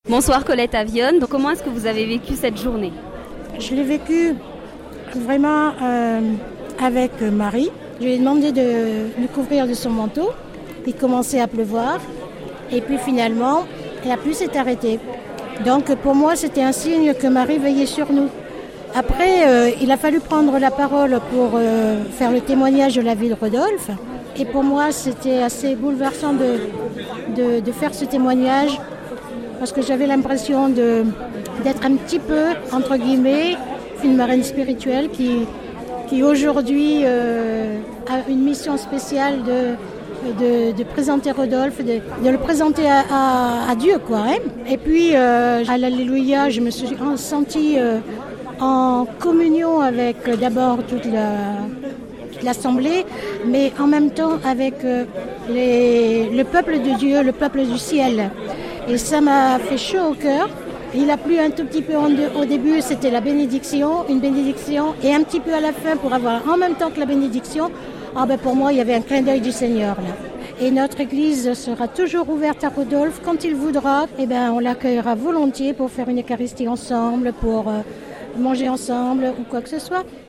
Bonsoir Colette Avionne, donc comment est-ce que vous avez vécu cette journée? Je l'ai vécu vraiment avec Marie. Je lui ai demandé de me couvrir de son manteau. Il commençait à pleuvoir et puis finalement la pluie s'est arrêtée. Donc pour moi c'était un signe que Marie veillait sur nous. Après il a fallu prendre la parole pour faire le témoignage de la vie de Rodolphe. Et pour moi c'était assez bouleversant de faire ce témoignage. Parce que j'avais l'impression d'être un petit peu, entre guillemets, une marraine spirituelle qui aujourd'hui a une mission spéciale de présenter Rodolphe, de le présenter à Dieu, quoi. Hein. Et puis, à l'Alléluia, je me suis sentie en communion avec d'abord toute l'Assemblée, mais en même temps avec le peuple de Dieu, le peuple du ciel. Et ça m'a fait chaud au cœur. Il a plu un tout petit peu au début, c'était la bénédiction, une bénédiction, et un petit peu à la fin pour avoir en même temps que la bénédiction. Pour moi, il y avait un clin d'œil du Seigneur là. Et notre église sera toujours ouverte à Rodolphe. Quand il voudra, on l'accueillera volontiers pour faire une Eucharistie ensemble, pour manger ensemble ou quoi que ce soit.